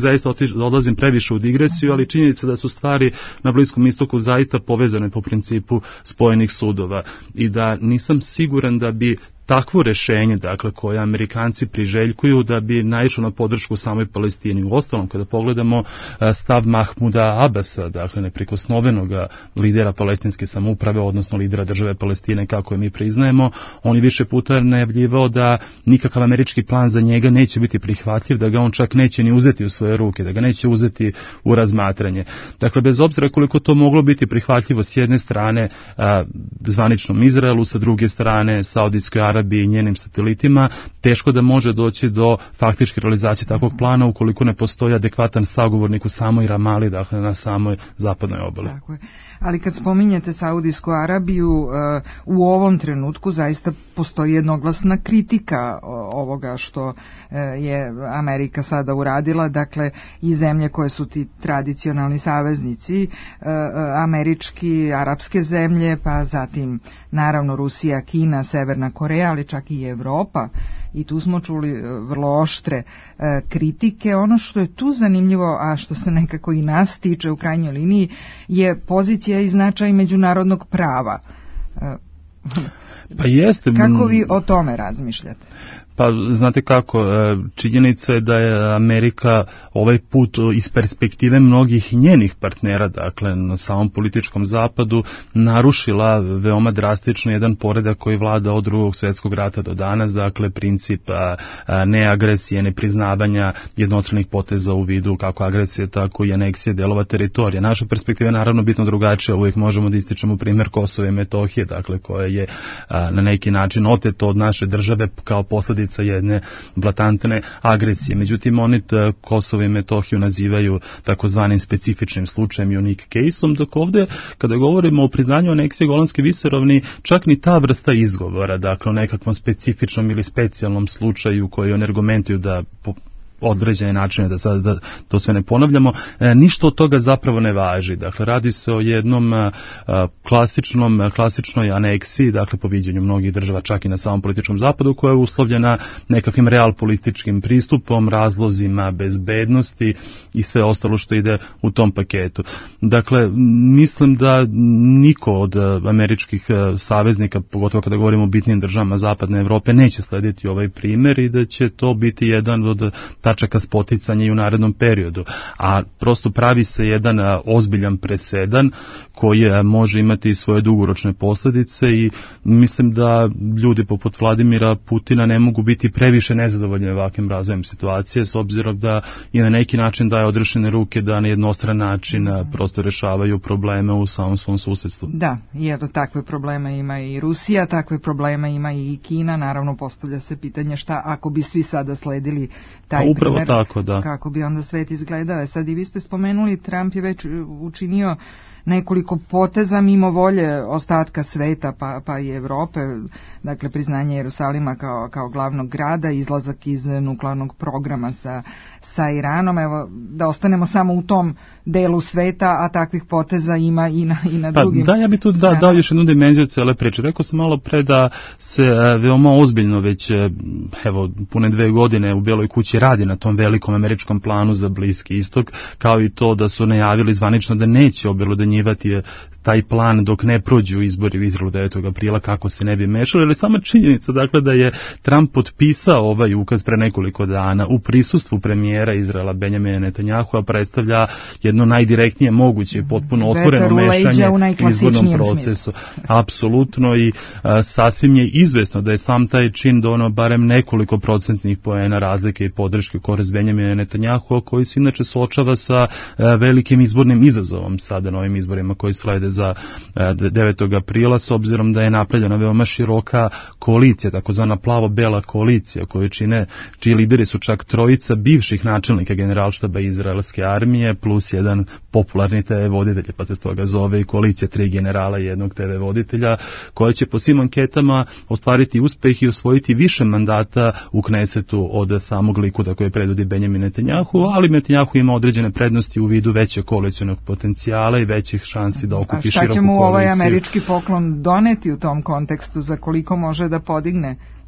zaista otiš, odlazim previše u digresiju, ali činjenica da su stvari na Bliskom istoku zaista povezane po principu spojenih sudova i da nisam siguran da bi takvo rešenje, dakle, koje Amerikanci priželjkuju da bi naišlo na podršku samoj Palestini. U ostalom, kada pogledamo stav Mahmuda Abasa, dakle, neprikosnovenog lidera palestinske samouprave, odnosno lidera države Palestine, kako je mi priznajemo, on je više puta najavljivao da nikakav američki plan za njega neće biti prihvatljiv, da ga on čak neće ni uzeti u svoje ruke, da ga neće uzeti u razmatranje. Dakle, bez obzira koliko to moglo biti prihvatljivo s jedne strane a, zvaničnom Izraelu, sa druge strane Saudijskoj Arabiji i njenim satelitima, teško da može doći do faktičke realizacije takvog plana ukoliko ne postoji adekvatan sagovornik u samoj Ramali, dakle na samoj zapadnoj obali. Tako je. Ali kad spominjete Saudijsku Arabiju, u ovom trenutku zaista postoji jednoglasna kritika ovoga što je Amerika sada uradila, dakle i zemlje koje su ti tradicionalni saveznici, američki, arapske zemlje, pa zatim naravno Rusija, Kina, Severna Koreja, ali čak i Evropa. I tu smo čuli vrlo oštre e, kritike. Ono što je tu zanimljivo, a što se nekako i nas tiče u krajnjoj liniji, je pozicija i značaj međunarodnog prava. E, pa jeste. Kako vi o tome razmišljate? Pa znate kako, činjenica je da je Amerika ovaj put iz perspektive mnogih njenih partnera, dakle na samom političkom zapadu, narušila veoma drastično jedan poredak koji vlada od drugog svjetskog rata do danas, dakle princip neagresije, nepriznavanja jednostranih poteza u vidu kako agresije, tako i aneksije delova teritorija. Naša perspektiva je naravno bitno drugačija, uvijek možemo da ističemo primjer Kosova i Metohije, dakle koje je na neki način oteto od naše države kao posljedica jedne blatantne agresije. Međutim, oni Kosovo i Metohiju nazivaju takozvanim specifičnim slučajem, unique case-om, dok ovdje, kada govorimo o priznanju aneksije Golanske visoravni, čak ni ta vrsta izgovora, dakle o nekakvom specifičnom ili specijalnom slučaju koji oni argumentuju da određene načine, da sad da to sve ne ponavljamo, e, ništa od toga zapravo ne važi. Dakle, radi se o jednom a, klasičnom, klasičnoj aneksiji, dakle, po viđenju mnogih država, čak i na samom političkom zapadu, koja je uslovljena nekakvim realpolitičkim pristupom, razlozima bezbednosti i sve ostalo što ide u tom paketu. Dakle, mislim da niko od američkih saveznika, pogotovo kada govorimo o bitnim državama zapadne Evrope, neće slediti ovaj primjer i da će to biti jedan od tačaka spoticanja i u narednom periodu, a prosto pravi se jedan a, ozbiljan presedan koji a, može imati svoje dugoročne posljedice i mislim da ljudi poput Vladimira Putina ne mogu biti previše nezadovoljni ovakvim razvojem situacije, s obzirom da i na neki način daje odrešene ruke da na jednostran način a, prosto rešavaju probleme u samom svom susjedstvu. Da, jer takve probleme ima i Rusija, takve probleme ima i Kina, naravno postavlja se pitanje šta ako bi svi sada sledili taj upravo primjer, tako, da. Kako bi onda svet izgledao. Sad i vi ste spomenuli, Trump je već učinio nekoliko poteza mimo volje ostatka sveta pa, pa i Evrope, dakle priznanje Jerusalima kao, kao glavnog grada, izlazak iz nuklearnog programa sa, sa Iranom. Evo, da ostanemo samo u tom delu sveta, a takvih poteza ima i na, i na pa, drugim. Da, ja bi tu da, dao još jednu dimenziju cele priče. Rekao sam malo pre da se veoma ozbiljno već evo pune dve godine u Beloj kući radi na tom velikom američkom planu za Bliski istok, kao i to da su najavili zvanično da neće obelodanjivati taj plan dok ne prođu izbori u Izraelu devetog aprila, kako se ne bi mešali, ali sama činjenica dakle da je Trump potpisao ovaj ukaz pre nekoliko dana u prisustvu premijera Izraela Benjamina Netanjahua predstavlja jedno najdirektnije moguće i potpuno otvoreno mešanje u izbornom procesu. Apsolutno i a, sasvim je izvesno da je sam taj čin donao barem nekoliko procentnih poena razlike i podrške u korist Benjamina Netanjahua, koji se inače suočava sa a, velikim izbornim izazovom sada na ovim izborima koji slede za devetog aprila, s obzirom da je napravljena veoma široka koalicija, takozvana plavo-bela koalicija, koju čine, čiji lideri su čak trojica bivših načelnika generalštaba izraelske armije, plus jedan popularni te ve voditelj, pa se stoga zove i koalicija tri generala i jednog te ve voditelja, koja će po svim anketama ostvariti uspeh i osvojiti više mandata u Knesetu od samog Likuda koje predvodi Benjamin Netanjahu, ali Netanjahu ima određene prednosti u vidu veće koalicionog potencijala i većih šansi da okupi široku koaliciju. A šta će mu ovaj američki poklon doneti u tom kontekstu, za koliko može da podigne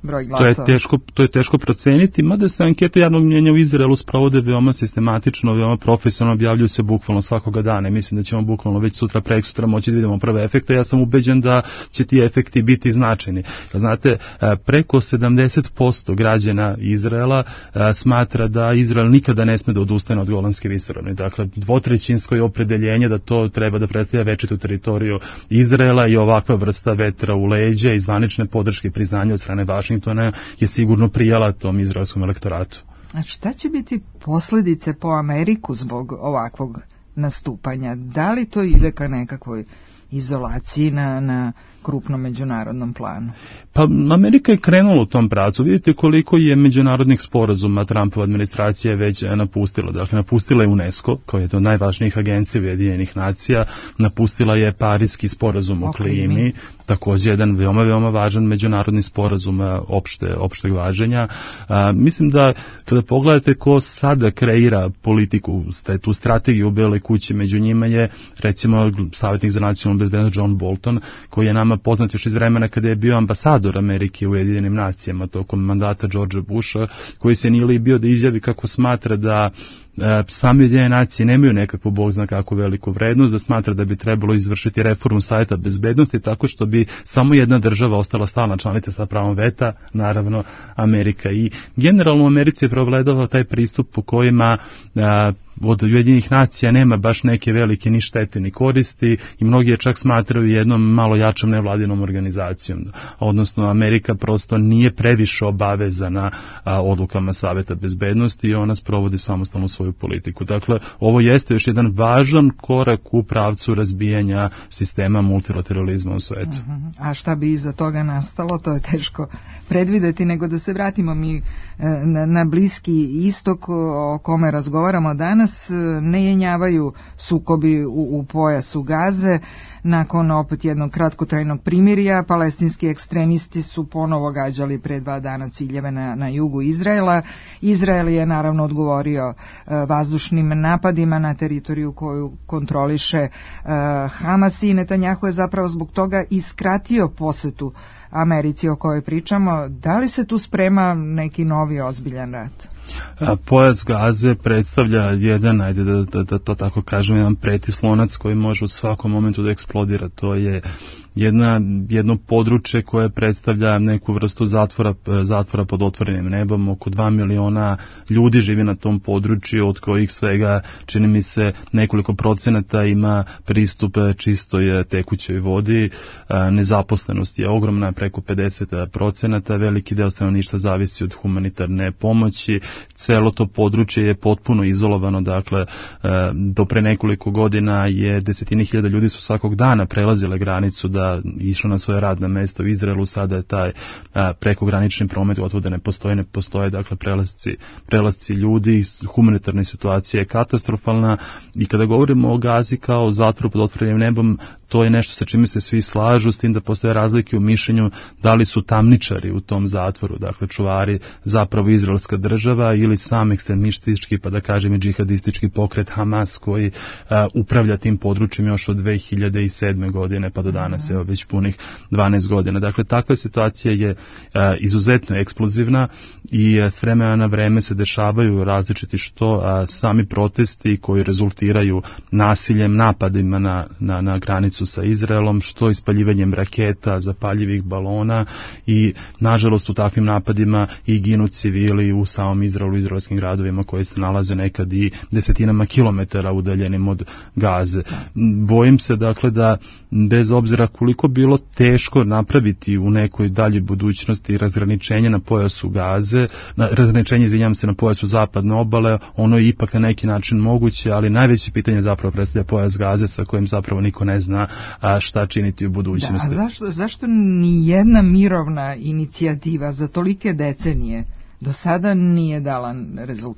broj To glasova? je teško, to je teško proceniti, mada se ankete javnog mnjenja u Izraelu sprovode veoma sistematično, veoma profesionalno, objavljuju se bukvalno svakoga dana. Mislim da ćemo bukvalno već sutra, preksutra moći da vidimo prve efekte. Ja sam ubeđen da će ti efekti biti značajni. Znate, preko sedamdeset posto građana Izraela smatra da Izrael nikada ne sme da odustane od Golanske visoravni. Dakle, dvotrećinsko je opredeljenje da to treba da predstavlja večitu teritoriju Izraela i ovakva vrsta vetra u leđa i zvanične podrške i priznanja od strane Vašingtona je sigurno prijala tom izraelskom elektoratu. Znači, šta će biti posljedice po Ameriku zbog ovakvog nastupanja? Da li to ide ka nekakvoj izolaciji na, na krupnom međunarodnom planu? Pa Amerika je krenula u tom pravcu. Vidite koliko je međunarodnih sporazuma Trumpova administracija već napustila. Dakle, napustila je UNESCO, kao je to najvažnijih agencija Ujedinjenih nacija, napustila je Pariski sporazum o, o klimi, klimi, također jedan veoma, veoma važan međunarodni sporazum opšte, opšteg važenja. A, mislim da kada pogledate ko sada kreira politiku, tu strategiju u Beloj kući, među njima je recimo savjetnik za nacionalnu bezbednost John Bolton, koji je nama poznat još iz vremena kada je bio ambasador Amerike u Ujedinjenim nacijama tokom mandata Georgea Busha, koji se nije li bio da izjavi kako smatra da e, same Ujedinjene nacije nemaju nekakvu bog zna kako veliku vrednost, da smatra da bi trebalo izvršiti reformu Savjeta bezbednosti tako što bi samo jedna država ostala stalna članica sa pravom veta, naravno Amerika. I generalno u Americi je preovladavao taj pristup po kojima e, od Ujedinjenih nacija nema baš neke velike ni štete ni koristi i mnogi je čak smatraju jednom malo jačom nevladinom organizacijom. Odnosno Amerika prosto nije previše obavezana a, odlukama Savjeta bezbednosti i ona sprovodi samostalno svoju politiku. Dakle, ovo jeste još jedan važan korak u pravcu razbijanja sistema multilateralizma u svetu. Uh-huh. A šta bi iza toga nastalo, to je teško predvideti, nego da se vratimo mi na, na Bliski istok o kome razgovaramo danas. Ne jenjavaju sukobi u, u pojasu Gaze. Nakon opet jednog kratkotrajnog primirja, palestinski ekstremisti su ponovo gađali pre dva dana ciljeve na, na jugu Izraela. Izrael je naravno odgovorio uh, vazdušnim napadima na teritoriju koju kontroliše uh, Hamas i Netanjahu je zapravo zbog toga iskratio posetu Americi o kojoj pričamo. Da li se tu sprema neki novi ozbiljan rat? A, pojas Gaze predstavlja jedan, ajde da, da, da to tako kažem, jedan pretislonac koji može u svakom momentu da eksplodira. To je jedna, jedno područje koje predstavlja neku vrstu zatvora, zatvora pod otvorenim nebom. Oko dva miliona ljudi živi na tom području, od kojih svega, čini mi se, nekoliko procenata ima pristup čistoj tekućoj vodi. Nezaposlenost je ogromna, preko pedeset procenata. Veliki deo stanovništva zavisi od humanitarne pomoći. Celo to područje je potpuno izolovano, dakle, do pre nekoliko godina je desetine hiljada ljudi su svakog dana prelazile granicu da išlo na svoje radna mesta u Izraelu. Sada je taj prekogranični promet gotovo da ne postoje, ne postoje, dakle, prelasci, prelasci ljudi, humanitarna situacija je katastrofalna i kada govorimo o Gazi kao zatvoru pod otvorenim nebom, to je nešto sa čime se svi slažu, s tim da postoje razlike u mišljenju da li su tamničari u tom zatvoru, dakle čuvari, zapravo izraelska država ili sam ekstremistički, pa da kažem i džihadistički pokret Hamas koji a, upravlja tim područjem još od dve hiljade sedme godine pa do danas, evo već punih dvanaest godina. Dakle, takva situacija je a, izuzetno eksplozivna i a, s vremena na vreme se dešavaju različiti što a, sami protesti koji rezultiraju nasiljem, napadima na, na, na granicu sa Izraelom, što ispaljivanjem raketa, zapaljivih balona i nažalost u takvim napadima i ginu civili u samom Izraelu, izraelskim gradovima koji se nalaze nekad i desetinama kilometara udaljenim od Gaze. Bojim se dakle da bez obzira koliko bilo teško napraviti u nekoj daljoj budućnosti razgraničenje na pojasu Gaze, na, razgraničenje, izvinjam se, na pojasu zapadne obale, ono je ipak na neki način moguće, ali najveće pitanje zapravo predstavlja pojas Gaze sa kojim zapravo niko ne zna a, šta činiti u budućnosti. Da, a zašto, zašto ni jedna mirovna inicijativa za tolike decenije do sada nije dala rezultata?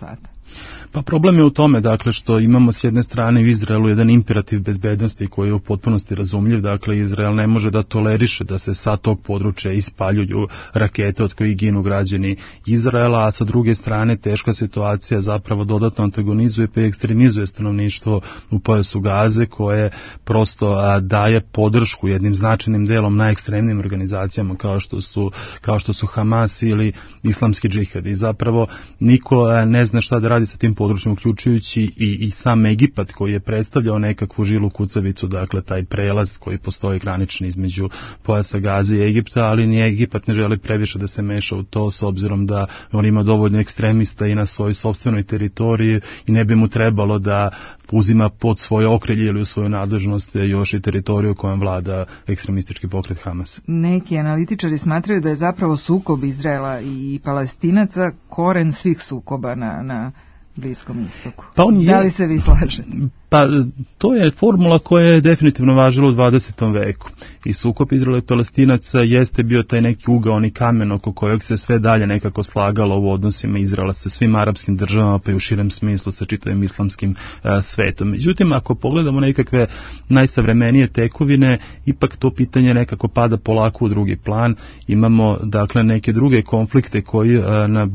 Pa problem je u tome, dakle, što imamo s jedne strane u Izraelu jedan imperativ bezbednosti koji je u potpunosti razumljiv, dakle, Izrael ne može da toleriše da se sa tog područja ispaljuju rakete od kojih ginu građani Izraela, a sa druge strane teška situacija zapravo dodatno antagonizuje pa i ekstremizuje stanovništvo u pojasu Gaze, koje prosto a, daje podršku jednim značajnim delom najekstremnijim organizacijama kao što su, kao što su Hamas ili islamski džihad. I zapravo niko a, ne zna šta da radi sa tim područjem, uključujući i, i sam Egipat koji je predstavljao nekakvu žilu kucavicu, dakle taj prelaz koji postoji granični između pojasa Gaze i Egipta, ali ni Egipat ne želi previše da se meša u to s obzirom da on ima dovoljno ekstremista i na svojoj sopstvenoj teritoriji i ne bi mu trebalo da uzima pod svoje okrilje ili u svoju nadležnost još i teritoriju kojom vlada ekstremistički pokret Hamas. Neki analitičari smatraju da je zapravo sukob Izraela i Palestinaca koren svih sukoba na, na Bliskom istoku. Pa on je... Da li se vi slažete? Pa to je formula koja je definitivno važila u dvadesetom veku. I sukob Izraela i Palestinaca jeste bio taj neki ugaoni kamen oko kojeg se sve dalje nekako slagalo u odnosima Izraela sa svim arapskim državama, pa i u širem smislu sa čitavim islamskim a, svetom. Međutim, ako pogledamo nekakve najsavremenije tekovine, ipak to pitanje nekako pada polako u drugi plan. Imamo, dakle, neke druge konflikte koji a, na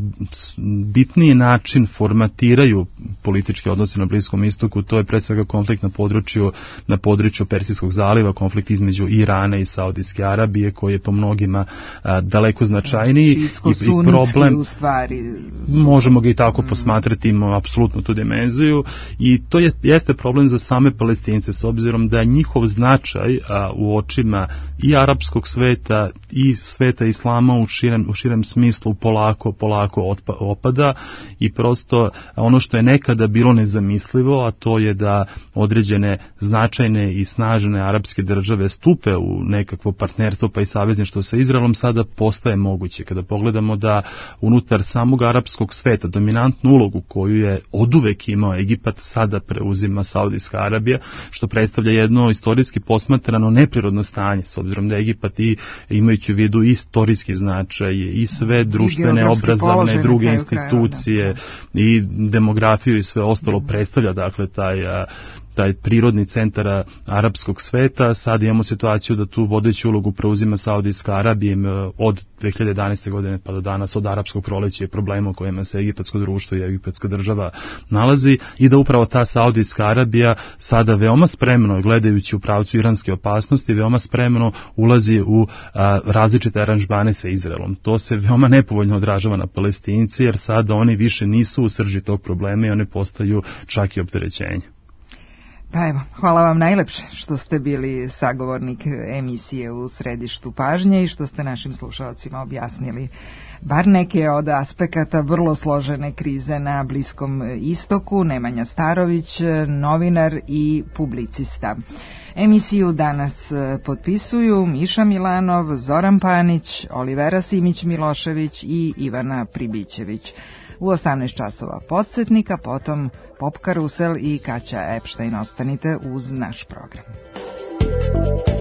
bitniji način formatiraju političke odnose na Bliskom istoku. To je pre svega konflikt na području na području Persijskog zaliva, konflikt između Irana i Saudijske Arabije koji je po mnogima a, daleko značajniji i, i problem u stvari možemo ga i tako mm. posmatrati, ima apsolutno tu dimenziju i to je jeste problem za same Palestince s obzirom da njihov značaj a, u očima i arapskog sveta i sveta islama u širem u širem smislu polako polako otpa, opada i prosto ono što je nekada bilo nezamislivo, a to je da određene značajne i snažne arapske države stupe u nekakvo partnerstvo pa i savezništvo sa Izraelom sada postaje moguće. Kada pogledamo da unutar samog arapskog sveta dominantnu ulogu koju je oduvek imao Egipat sada preuzima Saudijska Arabija, što predstavlja jedno istorijski posmatrano neprirodno stanje, s obzirom da Egipat i imajući u vidu i istorijski značaj i sve društvene, obrazovne, druge institucije i demografiju i sve ostalo predstavlja, dakle, taj taj prirodni centar arapskog sveta. Sad imamo situaciju da tu vodeću ulogu preuzima Saudijska Arabija od dve hiljade jedanaeste. godine pa do danas, od arapskog proleća i problema u kojima se egipatsko društvo i egipatska država nalazi i da upravo ta Saudijska Arabija sada veoma spremno, gledajući u pravcu iranske opasnosti, veoma spremno ulazi u a, različite aranžmane sa Izraelom. To se veoma nepovoljno odražava na Palestinci jer sada oni više nisu u srži tog problema i oni postaju čak i opterećenje. Pa evo, hvala vam najlepše što ste bili sagovornik emisije u središtu pažnje i što ste našim slušalcima objasnili bar neke od aspekata vrlo složene krize na Bliskom istoku. Nemanja Starović, novinar i publicista. Emisiju danas potpisuju Miša Milanov, Zoran Panić, Olivera Simić-Milošević i Ivana Pribićević. U osamnaest časova podsjetnika, potom Pop Karusel i Kaća Epštajn. Ostanite uz naš program.